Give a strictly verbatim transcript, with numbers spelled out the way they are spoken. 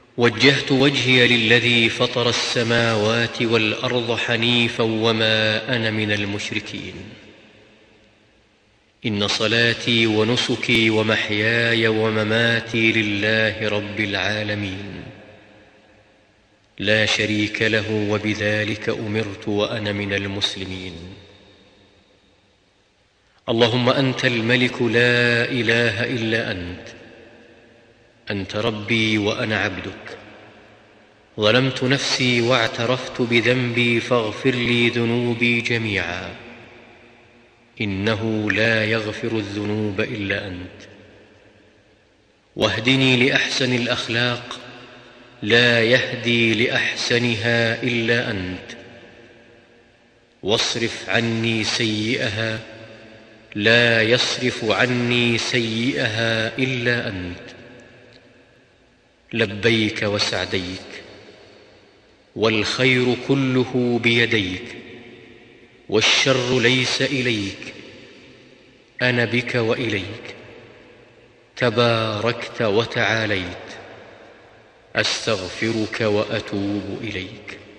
وجهت وجهي للذي فطر السماوات والأرض حنيفا وما أنا من المشركين. إن صلاتي ونسكي ومحياي ومماتي لله رب العالمين لا شريك له، وبذلك أمرت وأنا من المسلمين. اللهم أنت الملك لا إله إلا أنت، أنت ربي وأنا عبدك، ظلمت نفسي واعترفت بذنبي فاغفر لي ذنوبي جميعا، إنه لا يغفر الذنوب إلا أنت. واهدني لأحسن الأخلاق لا يهدي لأحسنها إلا أنت، واصرف عني سيئها لا يصرف عني سيئها إلا أنت. لبيك وسعديك، والخير كله بيديك، والشر ليس إليك، أنا بك وإليك، تباركت وتعاليت، أستغفرك وأتوب إليك.